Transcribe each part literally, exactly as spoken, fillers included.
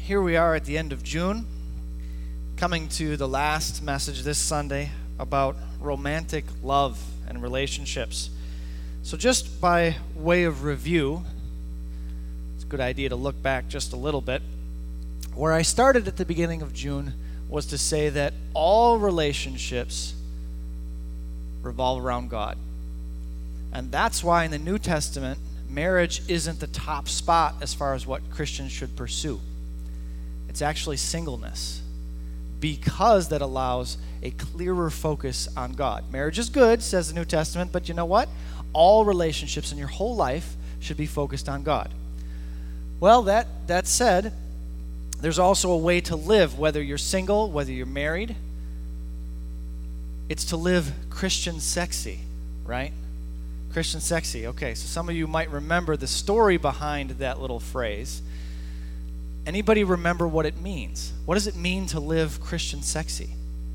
here we are at the end of June, coming to the last message this Sunday about romantic love and relationships. So just by way of review, it's a good idea to look back just a little bit. Where I started at the beginning of June was to say that all relationships revolve around God. And that's why in the New Testament, marriage isn't the top spot as far as what Christians should pursue. It's actually singleness, because that allows a clearer focus on God. Marriage is good, says the New Testament, but you know what? All relationships in your whole life should be focused on God. Well, that, that said, there's also a way to live, whether you're single, whether you're married. It's to live Christian sexy, right? Christian sexy. Okay, so some of you might remember the story behind that little phrase. Anybody remember what it means? What does it mean to live Christian sexy?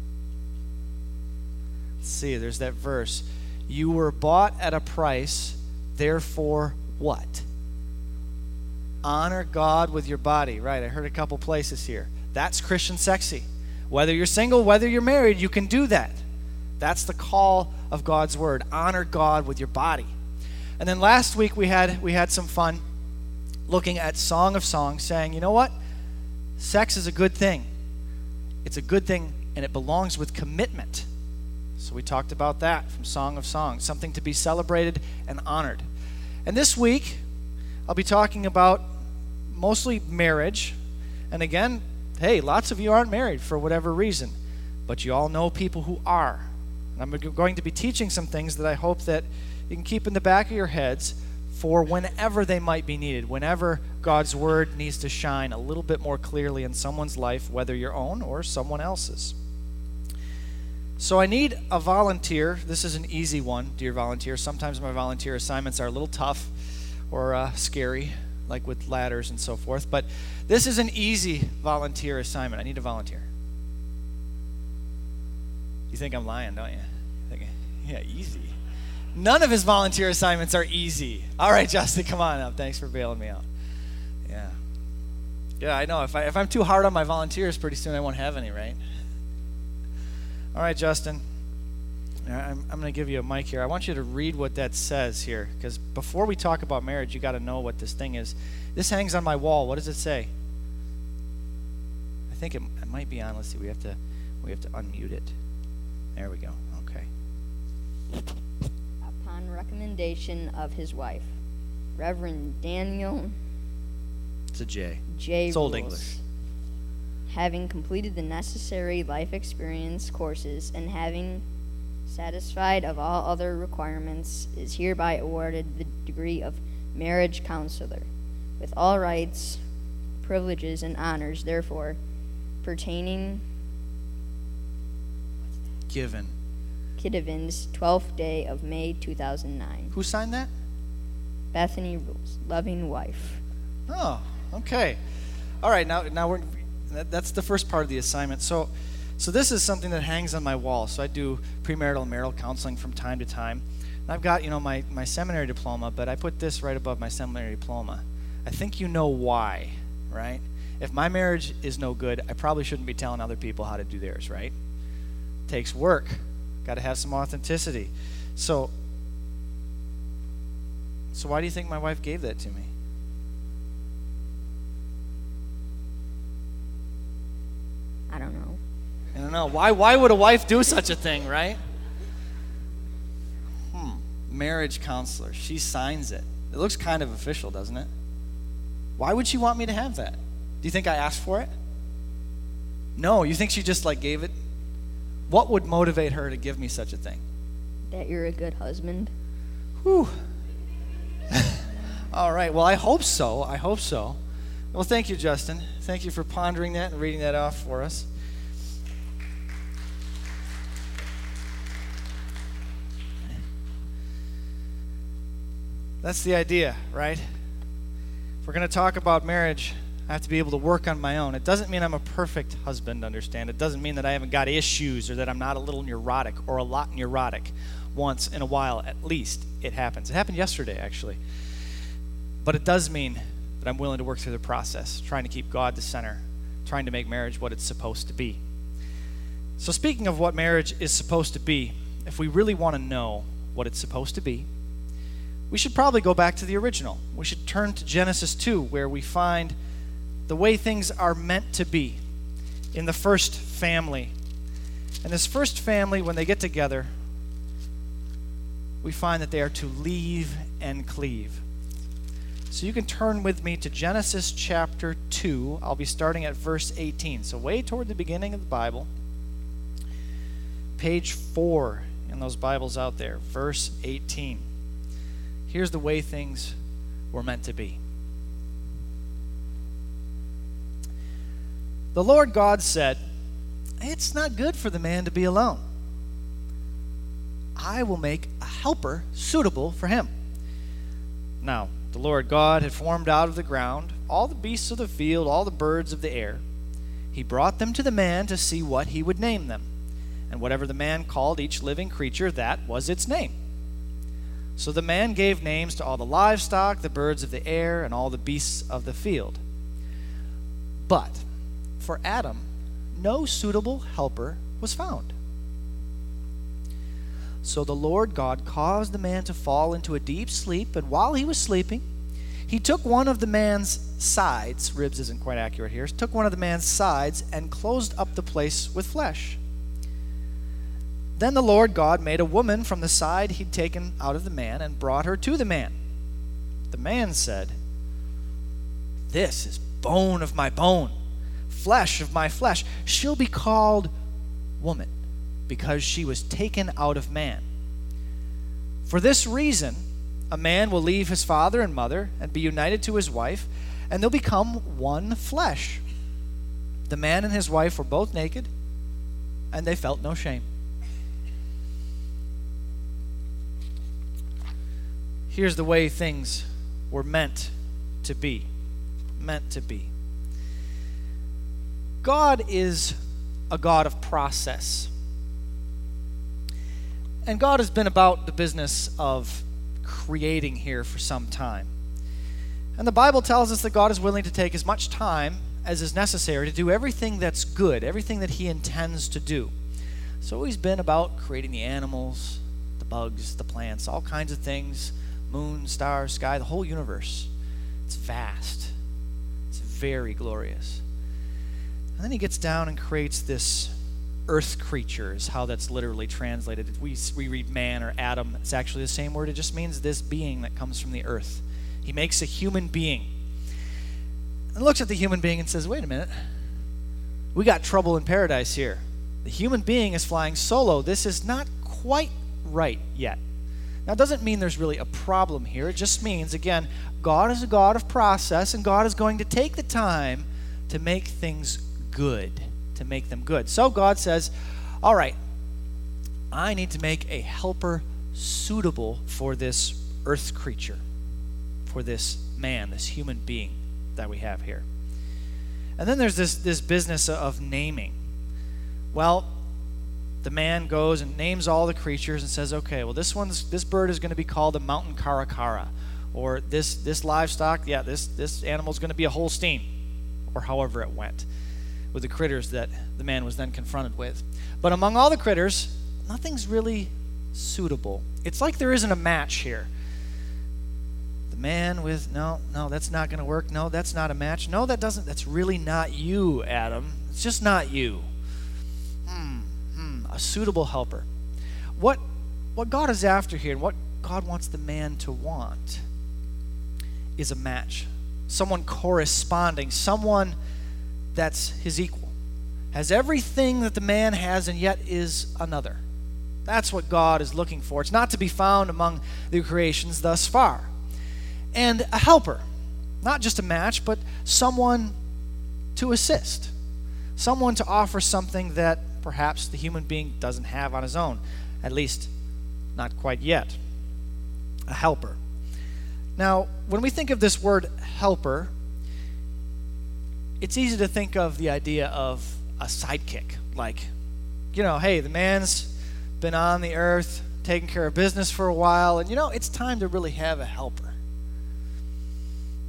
Let's see, there's that verse. You were bought at a price, therefore what? Honor God with your body. Right, I heard a couple places here. That's Christian sexy. Whether you're single, whether you're married, you can do that. That's the call of God's word. Honor God with your body. And then last week we had we had some fun looking at Song of Songs, saying, you know what? Sex is a good thing. It's a good thing, and it belongs with commitment. So we talked about that from Song of Songs, something to be celebrated and honored. And this week, I'll be talking about mostly marriage. And again, hey, lots of you aren't married for whatever reason, but you all know people who are. And I'm going to be teaching some things that I hope that you can keep in the back of your heads for whenever they might be needed, whenever God's word needs to shine a little bit more clearly in someone's life, whether your own or someone else's. So I need a volunteer. This is an easy one, dear volunteer. Sometimes my volunteer assignments are a little tough or uh, scary, like with ladders and so forth, but this is an easy volunteer assignment. I need a volunteer. You think I'm lying, don't you? Think, yeah, easy. None of his volunteer assignments are easy. All right, Justin, come on up. Thanks for bailing me out. Yeah. Yeah, I know. If, I, if I'm too hard on my volunteers, pretty soon I won't have any, right? All right, Justin. I'm, I'm going to give you a mic here. I want you to read what that says here, because before we talk about marriage, you got to know what this thing is. This hangs on my wall. What does it say? I think it, it might be on. Let's see. We have to we have to unmute it. There we go. Okay. Upon recommendation of his wife, Reverend Daniel It's a J. J. It's Old Rules, English. having completed the necessary life experience courses and having satisfied of all other requirements, is hereby awarded the degree of marriage counselor, with all rights, privileges, and honors, therefore, pertaining Given. Kittivan's twelfth day of May two thousand nine. Who signed that? Bethany Rules, loving wife. Oh, okay. All right, now now we're that, that's the first part of the assignment. So so this is something that hangs on my wall. So I do premarital and marital counseling from time to time. And I've got, you know, my, my seminary diploma, but I put this right above my seminary diploma. I think you know why, right? If my marriage is no good, I probably shouldn't be telling other people how to do theirs, right? It takes work. Got to have some authenticity. So So why do you think my wife gave that to me? I don't know. I don't know. Why why would a wife do such a thing, right? Hmm. Marriage counselor. She signs it. It looks kind of official, doesn't it? Why would she want me to have that? Do you think I asked for it? No. You think she just like gave it? What would motivate her to give me such a thing? That you're a good husband. Whew. All right. Well, I hope so. I hope so. Well, thank you, Justin. Thank you for pondering that and reading that off for us. That's the idea, right? If we're going to talk about marriage, I have to be able to work on my own. It doesn't mean I'm a perfect husband, understand? It doesn't mean that I haven't got issues or that I'm not a little neurotic or a lot neurotic. Once in a while, at least, it happens. It happened yesterday, actually. But it does mean that that I'm willing to work through the process, trying to keep God the center, trying to make marriage what it's supposed to be. So speaking of what marriage is supposed to be, if we really want to know what it's supposed to be, we should probably go back to the original. We should turn to Genesis two, where we find the way things are meant to be in the first family. And this first family, when they get together, we find that they are to leave and cleave. So you can turn with me to Genesis chapter two. I'll be starting at verse eighteen. So way toward the beginning of the Bible. Page four in those Bibles out there, verse eighteen. Here's the way things were meant to be. The Lord God said, "It's not good for the man to be alone. I will make a helper suitable for him." Now, the Lord God had formed out of the ground all the beasts of the field, all the birds of the air. He brought them to the man to see what he would name them. And whatever the man called each living creature, that was its name. So the man gave names to all the livestock, the birds of the air, and all the beasts of the field. But for Adam, no suitable helper was found. So the Lord God caused the man to fall into a deep sleep, and while he was sleeping, he took one of the man's sides, ribs isn't quite accurate here, took one of the man's sides and closed up the place with flesh. Then the Lord God made a woman from the side he'd taken out of the man and brought her to the man. The man said, "This is bone of my bone, flesh of my flesh. She'll be called woman, because she was taken out of man. For this reason, a man will leave his father and mother and be united to his wife, and they'll become one flesh." The man and his wife were both naked, and they felt no shame. Here's the way things were meant to be. Meant to be. God is a God of process. And God has been about the business of creating here for some time. And the Bible tells us that God is willing to take as much time as is necessary to do everything that's good, everything that he intends to do. So he's been about creating the animals, the bugs, the plants, all kinds of things, moon, stars, sky, the whole universe. It's vast. It's very glorious. And then he gets down and creates this earth creature, is how that's literally translated. We, we read man or Adam. It's actually the same word. It just means this being that comes from the earth. He makes a human being. And looks at the human being and says, wait a minute. We got trouble in paradise here. The human being is flying solo. This is not quite right yet. Now, it doesn't mean there's really a problem here. It just means, again, God is a God of process, and God is going to take the time to make things good, to make them good. So God says, all right, I need to make a helper suitable for this earth creature, for this man, this human being that we have here. And then there's this, this business of naming. Well, the man goes and names all the creatures and says, okay, well, this one's this bird is going to be called a mountain caracara, or this this livestock, yeah, this this animal's going to be a Holstein, or however it went with the critters that the man was then confronted with. But among all the critters, nothing's really suitable. It's like there isn't a match here. The man with, no, no, that's not going to work. No, that's not a match. No, that doesn't, that's really not you, Adam. It's just not you. Hmm. A suitable helper. What what God is after here, and what God wants the man to want, is a match. Someone corresponding, someone that's his equal. Has everything that the man has and yet is another. That's what God is looking for. It's not to be found among the creations thus far. And a helper. Not just a match, but someone to assist. Someone to offer something that perhaps the human being doesn't have on his own, at least not quite yet. A helper. Now, when we think of this word helper, it's easy to think of the idea of a sidekick. Like, you know, hey, the man's been on the earth, taking care of business for a while, and you know, it's time to really have a helper.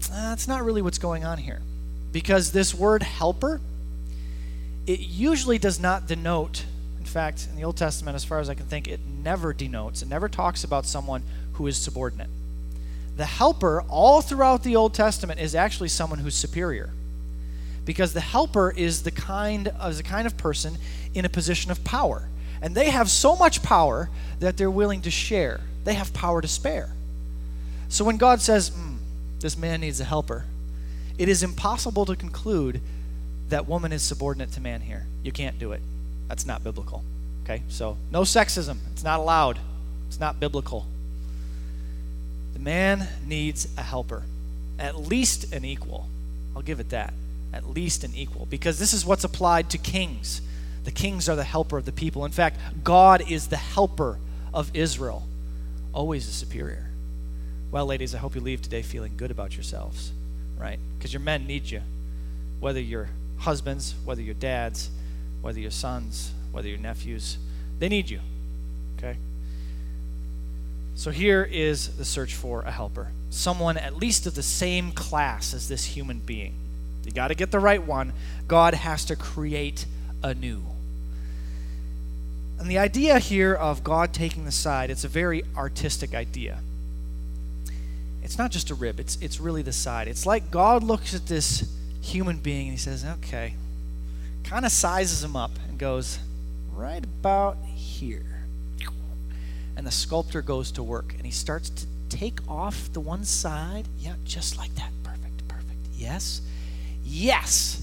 that's not really what's going on here. Because this word helper, it usually does not denote, in fact, in the Old Testament, as far as I can think, it never denotes, it never talks about someone who is subordinate. The helper, all throughout the Old Testament, is actually someone who's superior. Because the helper is the kind of, is the kind of person in a position of power. And they have so much power that they're willing to share. They have power to spare. So when God says, mm, this man needs a helper, it is impossible to conclude that woman is subordinate to man here. You can't do it. That's not biblical. Okay? So no sexism. It's not allowed. It's not biblical. The man needs a helper. At least an equal. I'll give it that. At least an equal. Because this is what's applied to kings. The kings are the helper of the people. In fact, God is the helper of Israel. Always a superior. Well, ladies, I hope you leave today feeling good about yourselves, right? Because your men need you. Whether you're husbands, whether you're dads, whether you're sons, whether you're nephews, they need you, okay? So here is the search for a helper. Someone at least of the same class as this human being. You got to get the right one. God has to create anew. And the idea here of God taking the side, it's a very artistic idea. It's not just a rib, it's it's really the side. It's like God looks at this human being and he says, okay, kind of sizes him up and goes, right about here. And the sculptor goes to work and he starts to take off the one side. Yeah, just like that. Perfect, perfect. Yes. Yes.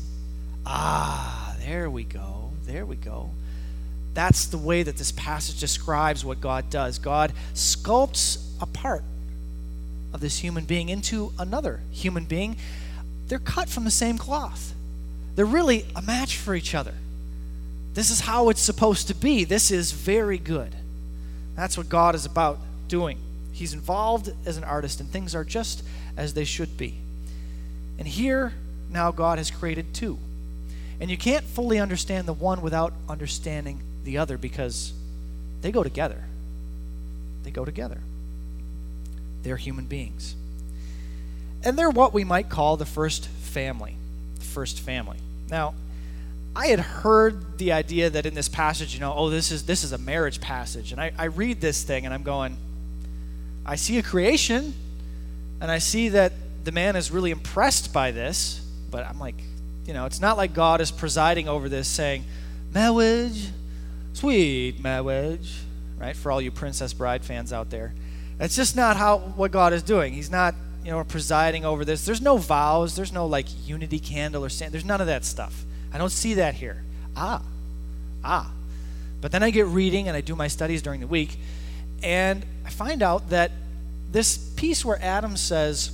Ah, there we go. There we go. That's the way that this passage describes what God does. God sculpts a part of this human being into another human being. They're cut from the same cloth. They're really a match for each other. This is how it's supposed to be. This is very good. That's what God is about doing. He's involved as an artist, and things are just as they should be. And here, now God has created two. And you can't fully understand the one without understanding the other, because they go together. They go together. They're human beings. And they're what we might call the first family. The first family. Now, I had heard the idea that in this passage, you know, oh, this is this is a marriage passage. And I, I read this thing and I'm going, I see a creation, and I see that the man is really impressed by this, but I'm like, you know, it's not like God is presiding over this saying, marriage, sweet marriage, right? For all you Princess Bride fans out there. That's just not how what God is doing. He's not, you know, presiding over this. There's no vows. There's no like unity candle or stand. There's none of that stuff. I don't see that here. Ah, ah. But then I get reading and I do my studies during the week, and I find out that this piece where Adam says,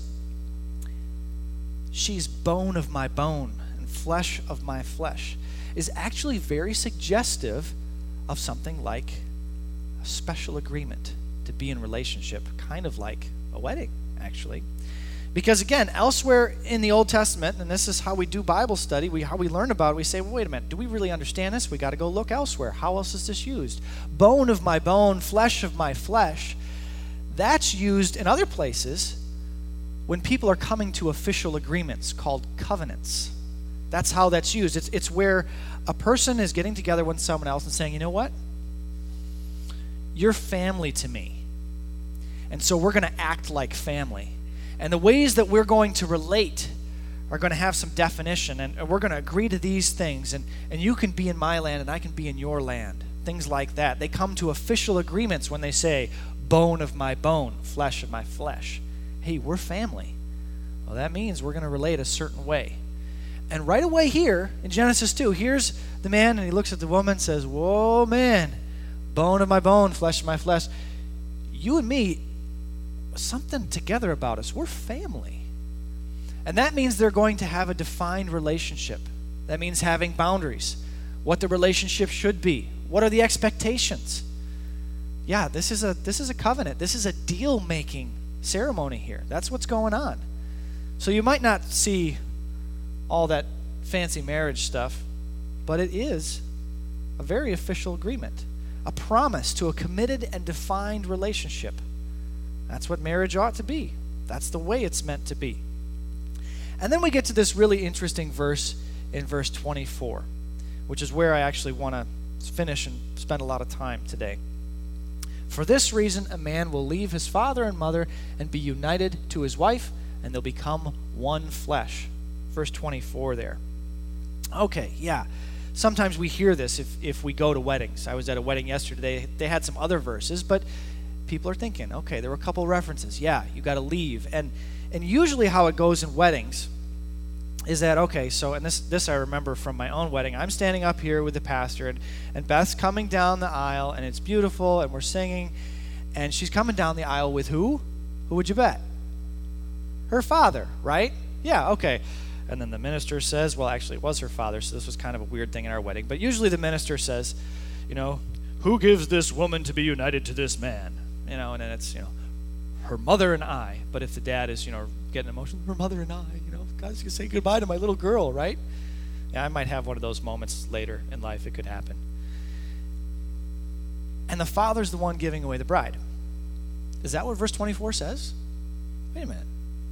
she's bone of my bone and flesh of my flesh, is actually very suggestive of something like a special agreement to be in relationship, kind of like a wedding, actually. Because again, elsewhere in the Old Testament, and this is how we do Bible study, we how we learn about it, we say, well, wait a minute, do we really understand this? We got to go look elsewhere. How else is this used? Bone of my bone, flesh of my flesh. That's used in other places when people are coming to official agreements called covenants. That's how that's used. It's, it's where a person is getting together with someone else and saying, you know what? You're family to me. And so we're going to act like family. And the ways that we're going to relate are going to have some definition. And, and we're going to agree to these things. And, and you can be in my land and I can be in your land. Things like that. They come to official agreements when they say, bone of my bone, flesh of my flesh. Hey, we're family. Well, that means we're going to relate a certain way. And right away here in Genesis two, here's the man and he looks at the woman and says, whoa, man, bone of my bone, flesh of my flesh. You and me, something together about us. We're family. And that means they're going to have a defined relationship. That means having boundaries. What the relationship should be. What are the expectations? Yeah, this is a this is a covenant. This is a deal-making ceremony here. That's what's going on. So you might not see all that fancy marriage stuff, but it is a very official agreement. A promise to a committed and defined relationship. That's what marriage ought to be. That's the way it's meant to be. And then we get to this really interesting verse in verse twenty-four, which is where I actually want to finish and spend a lot of time today. For this reason, a man will leave his father and mother and be united to his wife, and they'll become one flesh. Verse twenty-four there. Okay, yeah. Sometimes we hear this if, if we go to weddings. I was at a wedding yesterday. They had some other verses, but people are thinking, okay, there were a couple references. Yeah, you got to leave. And and usually how it goes in weddings is that, okay, so, and this this I remember from my own wedding. I'm standing up here with the pastor, and, and Beth's coming down the aisle, and it's beautiful, and we're singing, and she's coming down the aisle with who? Who would you bet? Her father, right? Yeah, okay. And then the minister says, well, actually it was her father, so this was kind of a weird thing in our wedding, but usually the minister says, you know, who gives this woman to be united to this man? You know, and then it's, you know, her mother and I. But if the dad is, you know, getting emotional, her mother and I, you know, God's going to say goodbye to my little girl, right? Yeah, I might have one of those moments later in life. It could happen. And the father's the one giving away the bride. Is that what verse twenty-four says? Wait a minute.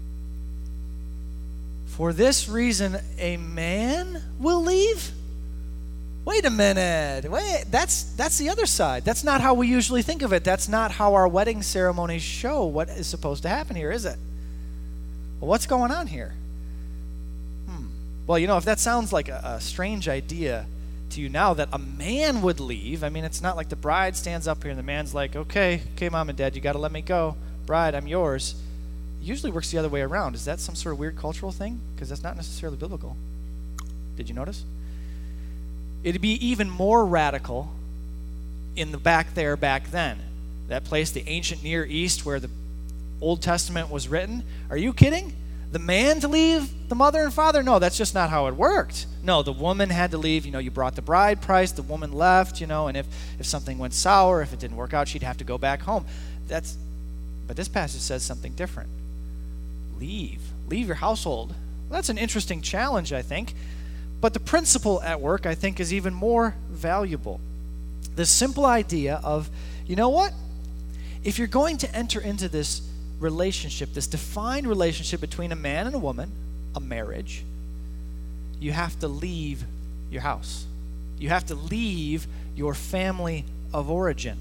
For this reason, a man will leave? Wait a minute. Wait, that's that's the other side. That's not how we usually think of it. That's not how our wedding ceremonies show what is supposed to happen here, is it? Well, what's going on here? Hmm. Well, you know, if that sounds like a, a strange idea to you now that a man would leave, I mean, it's not like the bride stands up here and the man's like, okay, okay, mom and dad, you got to let me go. Bride, I'm yours. It usually works the other way around. Is that some sort of weird cultural thing? Because that's not necessarily biblical. Did you notice? It'd be even more radical in the back there back then. That place, the ancient Near East where the Old Testament was written. Are you kidding? The man to leave the mother and father? No, that's just not how it worked. No, the woman had to leave. You know, you brought the bride price, the woman left, you know, and if, if something went sour, if it didn't work out, she'd have to go back home. That's, but this passage says something different. Leave. Leave your household. Well, that's an interesting challenge, I think. But the principle at work, I think, is even more valuable. The simple idea of, you know what? If you're going to enter into this relationship, this defined relationship between a man and a woman, a marriage, you have to leave your house. You have to leave your family of origin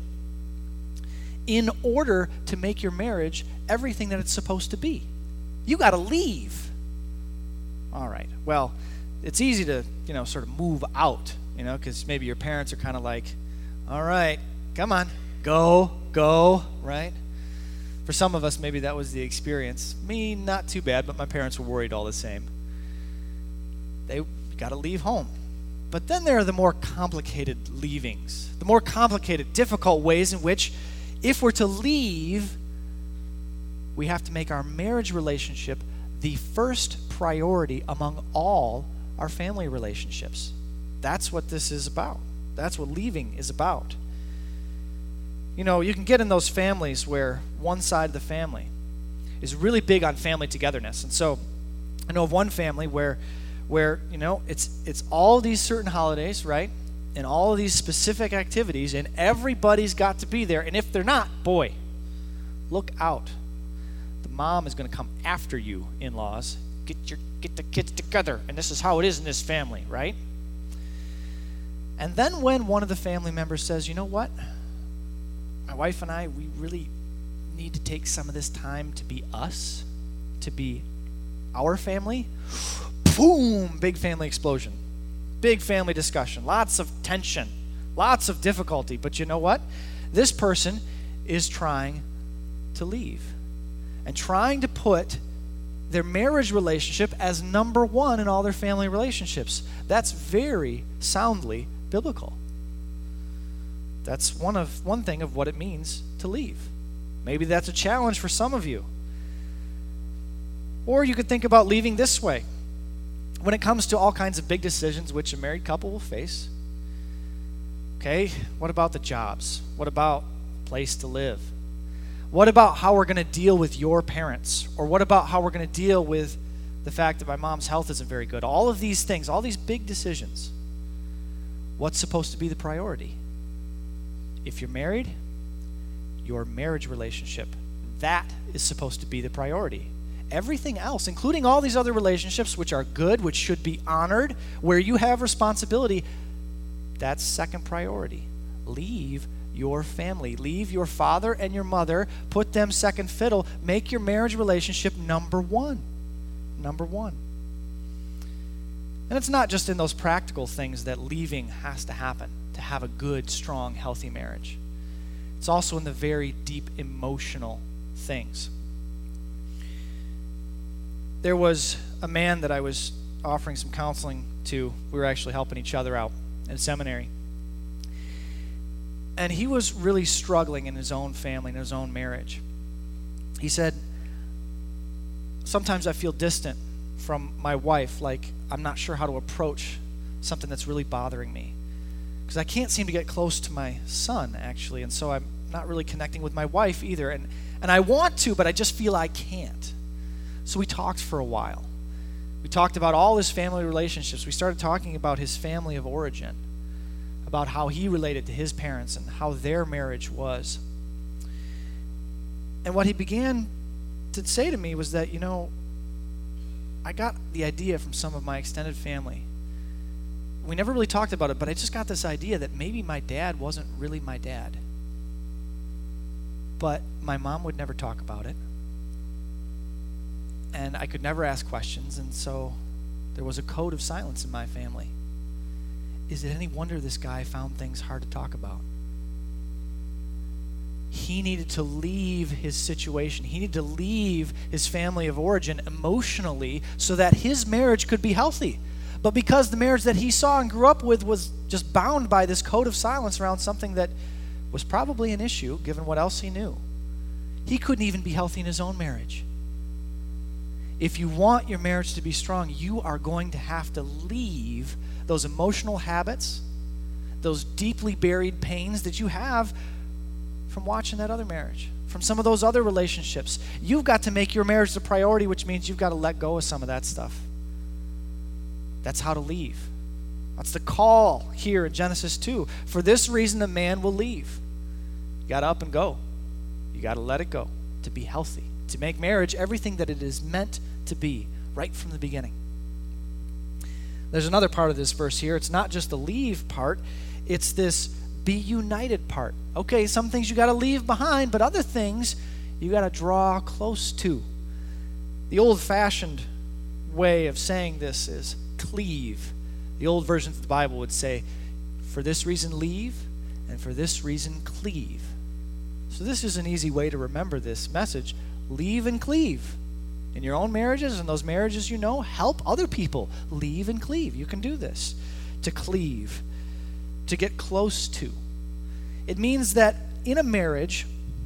in order to make your marriage everything that it's supposed to be. You got to leave. All right. Well, it's easy to, you know, sort of move out, you know, because maybe your parents are kind of like, all right, come on, go, go, right? For some of us, maybe that was the experience. Me, not too bad, but my parents were worried all the same. They got to leave home. But then there are the more complicated leavings, the more complicated, difficult ways in which, if we're to leave, we have to make our marriage relationship the first priority among all our family relationships. That's what this is about. That's what leaving is about. You know, you can get in those families where one side of the family is really big on family togetherness. And so I know of one family where where, you know, it's it's all these certain holidays, right? And all of these specific activities, and everybody's got to be there. And if they're not, boy, look out. The mom is going to come after you, in-laws. Get your get the kids together, and this is how it is in this family, right? And then when one of the family members says, you know what? My wife and I, we really need to take some of this time to be us, to be our family. Boom! Big family explosion. Big family discussion. Lots of tension. Lots of difficulty. But you know what? This person is trying to leave and trying to put their marriage relationship as number one in all their family relationships. That's very soundly biblical. That's one of one thing of what it means to leave. Maybe that's a challenge for some of you. Or you could think about leaving this way. When it comes to all kinds of big decisions which a married couple will face, okay, what about the jobs? What about a place to live? What about how we're going to deal with your parents? Or what about how we're going to deal with the fact that my mom's health isn't very good? All of these things, all these big decisions. What's supposed to be the priority? If you're married, your marriage relationship, that is supposed to be the priority. everything else, including all these other relationships, which are good, which should be honored, where you have responsibility, that's second priority. Leave your family. Leave your father and your mother. Put them second fiddle. Make your marriage relationship number one. Number one. And it's not just in those practical things that leaving has to happen to have a good, strong, healthy marriage. It's also in the very deep emotional things. There was a man that I was offering some counseling to. We were actually helping each other out in seminary. And he was really struggling in his own family, in his own marriage. He said, sometimes I feel distant from my wife, like I'm not sure how to approach something that's really bothering me. Because I can't seem to get close to my son, actually, and so I'm not really connecting with my wife either. And, and I want to, but I just feel I can't. So we talked for a while. We talked about all his family relationships. We started talking about his family of origin, about how he related to his parents and how their marriage was. And what he began to say to me was that, you know, I got the idea from some of my extended family. We never really talked about it, but I just got this idea that maybe my dad wasn't really my dad. But my mom would never talk about it. And I could never ask questions, and so there was a code of silence in my family. Is it any wonder this guy found things hard to talk about? He needed to leave his situation. He needed to leave his family of origin emotionally so that his marriage could be healthy. But because the marriage that he saw and grew up with was just bound by this code of silence around something that was probably an issue, given what else he knew, he couldn't even be healthy in his own marriage. If you want your marriage to be strong, you are going to have to leave those emotional habits, those deeply buried pains that you have from watching that other marriage, from some of those other relationships. You've got to make your marriage the priority, which means you've got to let go of some of that stuff. That's how to leave. That's the call here in Genesis two. For this reason, a man will leave. You got to up and go. You got to let it go to be healthy, to make marriage everything that it is meant to be right from the beginning. There's another part of this verse here. It's not just the leave part. It's this be united part. Okay, some things you got to leave behind, but other things you got to draw close to. The old-fashioned way of saying this is cleave. The old versions of the Bible would say, for this reason leave, and for this reason cleave. So this is an easy way to remember this message. Leave and cleave. In your own marriages and those marriages you know, help other people. Leave and cleave. You can do this. To cleave. To get close to. It means that in a marriage,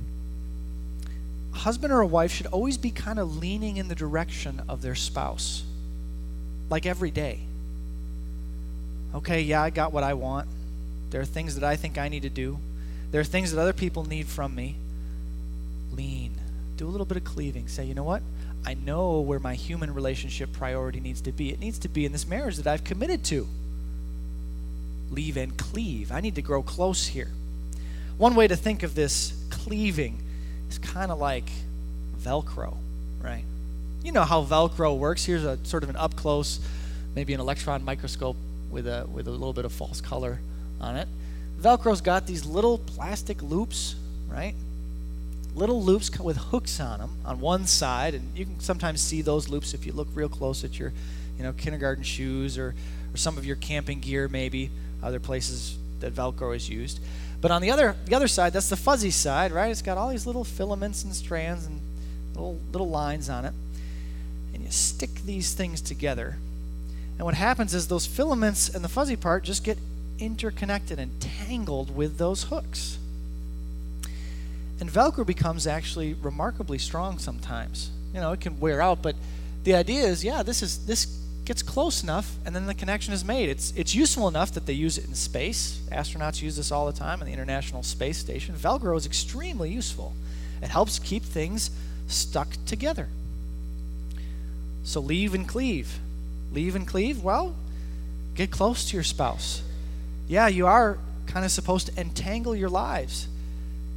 a husband or a wife should always be kind of leaning in the direction of their spouse. Like every day. Okay, yeah, I got what I want. There are things that I think I need to do. There are things that other people need from me. Lean. Do a little bit of cleaving. Say, you know what? I know where my human relationship priority needs to be. It needs to be in this marriage that I've committed to. Leave and cleave. I need to grow close here. One way to think of this cleaving is kind of like Velcro, right? You know how Velcro works. Here's a sort of an up close, maybe an electron microscope with a with a little bit of false color on it. Velcro's got these little plastic loops, right? Little loops with hooks on them on one side, and you can sometimes see those loops if you look real close at your, you know, kindergarten shoes or, or some of your camping gear, maybe other places that Velcro is used. But on the other the other side, that's the fuzzy side, right? It's got all these little filaments and strands and little little lines on it, and you stick these things together, and what happens is those filaments and the fuzzy part just get interconnected and tangled with those hooks. And Velcro becomes actually remarkably strong sometimes. You know, it can wear out, but the idea is, yeah, this is this gets close enough, and then the connection is made. It's it's useful enough that they use it in space. Astronauts use this all the time in the International Space Station. Velcro is extremely useful. It helps keep things stuck together. So leave and cleave. Leave and cleave, well, get close to your spouse. Yeah, you are kind of supposed to entangle your lives.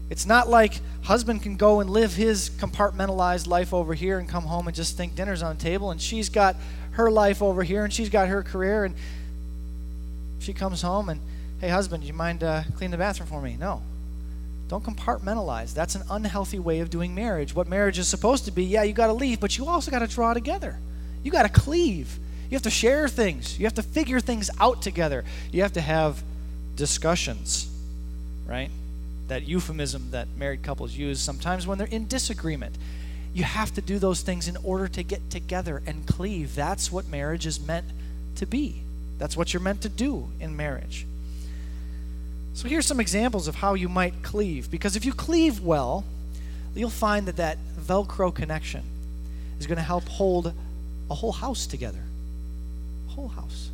It's not like husband can go and live his compartmentalized life over here and come home and just think dinner's on the table, and she's got her life over here and she's got her career, and she comes home and, hey, husband, do you mind uh, cleaning the bathroom for me? No. Don't compartmentalize. That's an unhealthy way of doing marriage. What marriage is supposed to be, yeah, you got to leave, but you also got to draw together. You got to cleave. You have to share things. You have to figure things out together. You have to have discussions, right? That euphemism that married couples use sometimes when they're in disagreement. You have to do those things in order to get together and cleave. That's what marriage is meant to be. That's what you're meant to do in marriage. So here's some examples of how you might cleave. Because if you cleave well, you'll find that that Velcro connection is going to help hold a whole house together. A whole house.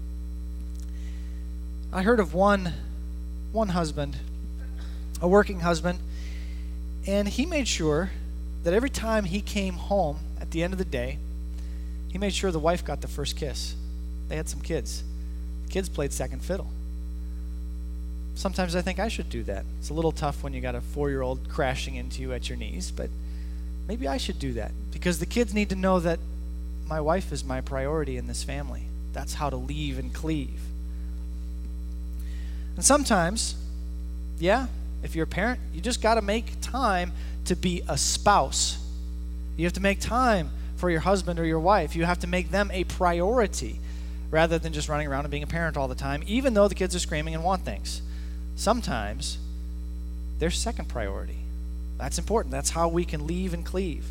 I heard of one, one husband, a working husband, and he made sure that every time he came home at the end of the day, he made sure the wife got the first kiss. They had some kids. The kids played second fiddle. Sometimes I think I should do that. It's a little tough when you got a four-year-old crashing into you at your knees, but maybe I should do that because the kids need to know that my wife is my priority in this family. That's how to leave and cleave. And sometimes, yeah, if you're a parent, you just got to make time to be a spouse. You have to make time for your husband or your wife. You have to make them a priority rather than just running around and being a parent all the time, even though the kids are screaming and want things. Sometimes they're second priority. That's important. That's how we can leave and cleave.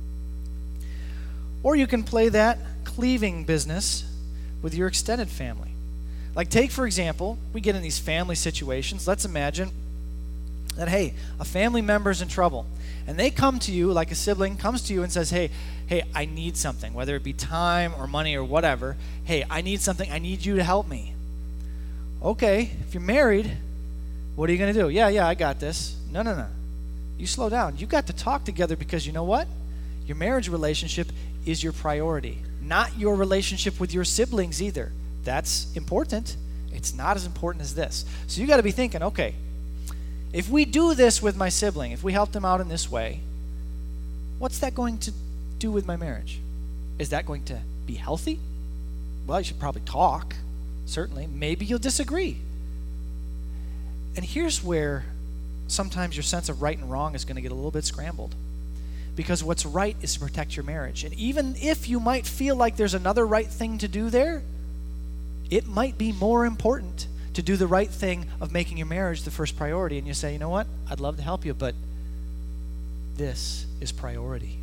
Or you can play that cleaving business with your extended family. Like take, for example, we get in these family situations. Let's imagine that, hey, a family member's in trouble. And they come to you, like a sibling comes to you and says, hey, hey, I need something, whether it be time or money or whatever. Hey, I need something. I need you to help me. Okay, if you're married, what are you going to do? Yeah, yeah, I got this. No, no, no. You slow down. You got to talk together because you know what? Your marriage relationship is your priority, not your relationship with your siblings either. That's important. It's not as important as this. So you got to be thinking, okay, if we do this with my sibling, if we help them out in this way, what's that going to do with my marriage? Is that going to be healthy? Well, you should probably talk, certainly. Maybe you'll disagree. And here's where sometimes your sense of right and wrong is going to get a little bit scrambled. Because what's right is to protect your marriage. And even if you might feel like there's another right thing to do there, it might be more important to do the right thing of making your marriage the first priority. And you say, you know what? I'd love to help you, but this is priority.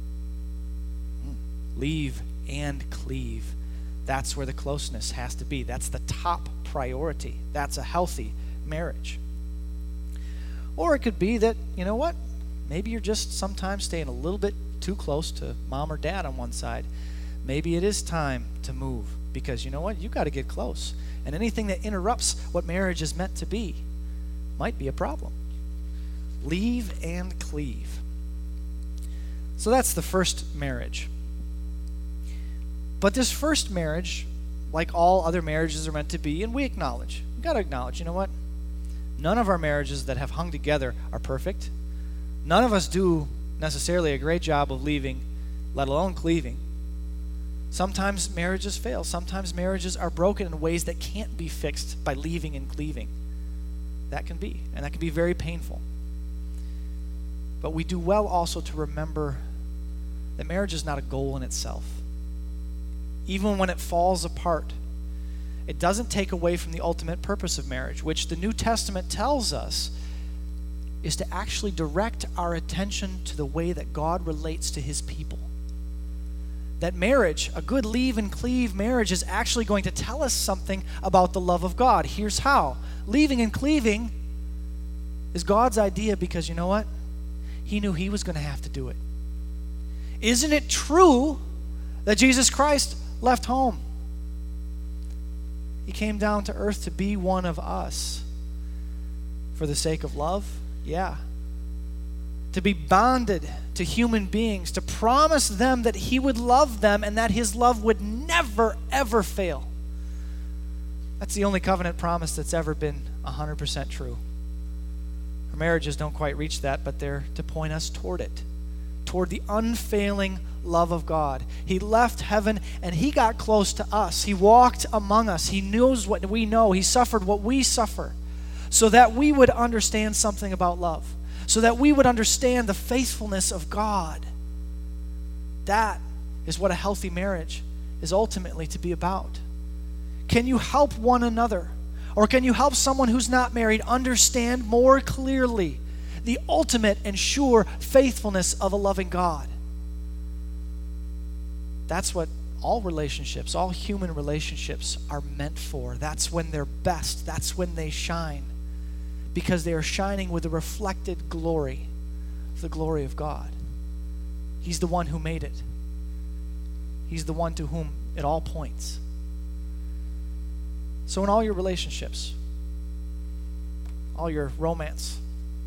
Leave and cleave. That's where the closeness has to be. That's the top priority. That's a healthy marriage. Or it could be that, you know what? Maybe you're just sometimes staying a little bit too close to mom or dad on one side. Maybe it is time to move because you know what? You got to get close. And anything that interrupts what marriage is meant to be might be a problem. Leave and cleave. So that's the first marriage. But this first marriage, like all other marriages are meant to be, and we acknowledge, we got to acknowledge, you know what? None of our marriages that have hung together are perfect. None of us do necessarily a great job of leaving, let alone cleaving. Sometimes marriages fail. Sometimes marriages are broken in ways that can't be fixed by leaving and cleaving. That can be, and that can be very painful. But we do well also to remember that marriage is not a goal in itself. Even when it falls apart, it doesn't take away from the ultimate purpose of marriage, which the New Testament tells us is to actually direct our attention to the way that God relates to his people. That marriage, a good leave and cleave marriage, is actually going to tell us something about the love of God. Here's how. Leaving and cleaving is God's idea because you know what? He knew he was going to have to do it. Isn't it true that Jesus Christ left home? He came down to earth to be one of us for the sake of love. Yeah. To be bonded to human beings, to promise them that he would love them and that his love would never, ever fail. That's the only covenant promise that's ever been one hundred percent true. Our marriages don't quite reach that, but they're to point us toward it, toward the unfailing love of God. He left heaven and he got close to us. He walked among us. He knows what we know. He suffered what we suffer so that we would understand something about love, so that we would understand the faithfulness of God. That is what a healthy marriage is ultimately to be about. Can you help one another? Or can you help someone who's not married understand more clearly the ultimate and sure faithfulness of a loving God? That's what all relationships, all human relationships are meant for. That's when they're best. That's when they shine. Because they are shining with the reflected glory of the glory of God. He's the one who made it. He's the one to whom it all points. So in all your relationships, all your romance,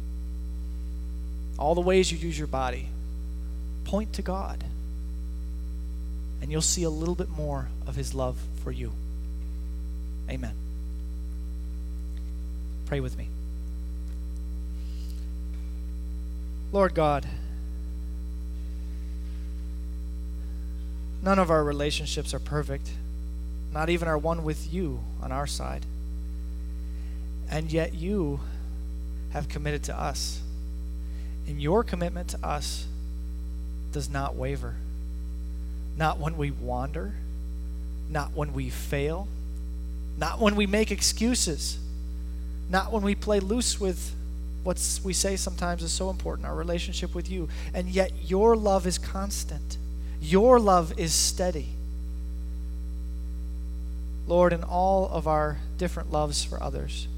all the ways you use your body, point to God. And you'll see a little bit more of his love for you. Amen. Pray with me. Lord God, none of our relationships are perfect, not even our one with you on our side. And yet you have committed to us. And your commitment to us does not waver. Not when we wander, not when we fail, not when we make excuses, not when we play loose with what we say sometimes is so important, our relationship with you. And yet your love is constant. Your love is steady. Lord, in all of our different loves for others,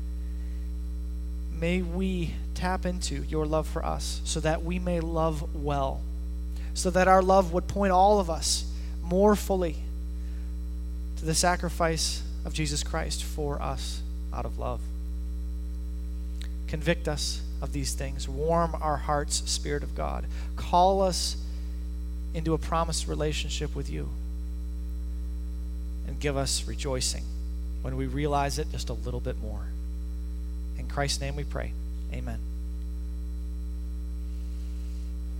may we tap into your love for us so that we may love well, so that our love would point all of us more fully to the sacrifice of Jesus Christ for us out of love. Convict us of these things. Warm our hearts, Spirit of God. Call us into a promised relationship with you. And give us rejoicing when we realize it just a little bit more. In Christ's name we pray. Amen.